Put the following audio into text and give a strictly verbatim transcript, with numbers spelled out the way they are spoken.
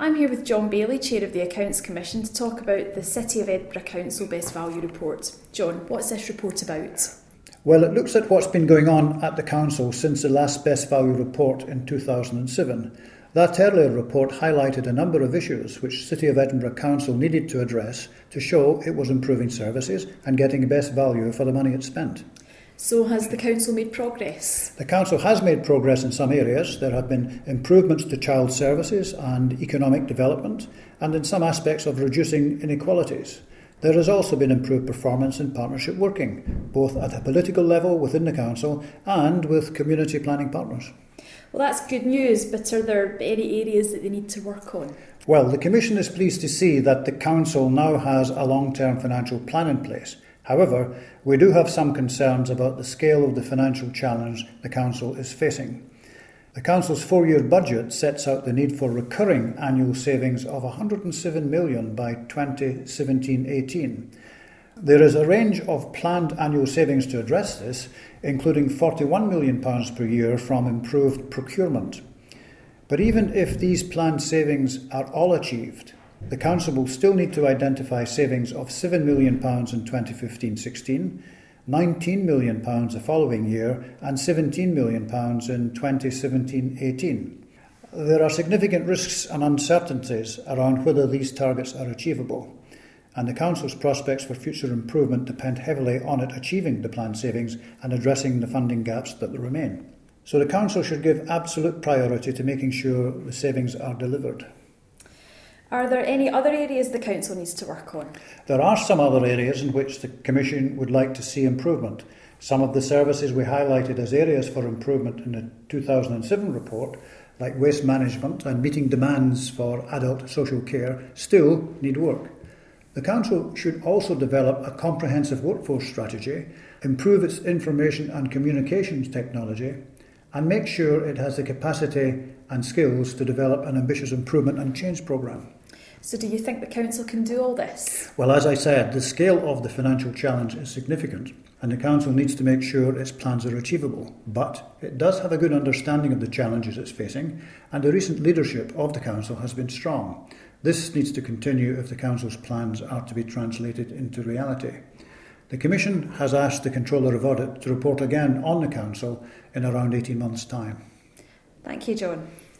I'm here with John Bailey, Chair of the Accounts Commission, to talk about the City of Edinburgh Council Best Value Report. John, what's this report about? Well, it looks at what's been going on at the Council since the last Best Value report in two thousand seven. That earlier report highlighted a number of issues which City of Edinburgh Council needed to address to show it was improving services and getting best value for the money it spent. So has the Council made progress? The Council has made progress in some areas. There have been improvements to child services and economic development, and in some aspects of reducing inequalities. There has also been improved performance in partnership working, both at a political level within the Council and with community planning partners. Well, that's good news, but are there any areas that they need to work on? Well, the Commission is pleased to see that the Council now has a long-term financial plan in place. However, we do have some concerns about the scale of the financial challenge the Council is facing. The Council's four-year budget sets out the need for recurring annual savings of one hundred seven million pounds by twenty seventeen eighteen. There is a range of planned annual savings to address this, including forty-one million pounds per year from improved procurement. But even if these planned savings are all achieved, the Council will still need to identify savings of seven million pounds in twenty fifteen sixteen, nineteen million pounds the following year, and seventeen million pounds in twenty seventeen eighteen. There are significant risks and uncertainties around whether these targets are achievable, and the Council's prospects for future improvement depend heavily on it achieving the planned savings and addressing the funding gaps that remain. So the Council should give absolute priority to making sure the savings are delivered. Are there any other areas the Council needs to work on? There are some other areas in which the Commission would like to see improvement. Some of the services we highlighted as areas for improvement in the two thousand seven report, like waste management and meeting demands for adult social care, still need work. The Council should also develop a comprehensive workforce strategy, improve its information and communications technology, and make sure it has the capacity and skills to develop an ambitious improvement and change programme. So do you think the Council can do all this? Well, as I said, the scale of the financial challenge is significant, and the Council needs to make sure its plans are achievable. But it does have a good understanding of the challenges it's facing, and the recent leadership of the Council has been strong. This needs to continue if the Council's plans are to be translated into reality. The Commission has asked the Controller of Audit to report again on the Council in around eighteen months' time. Thank you, John.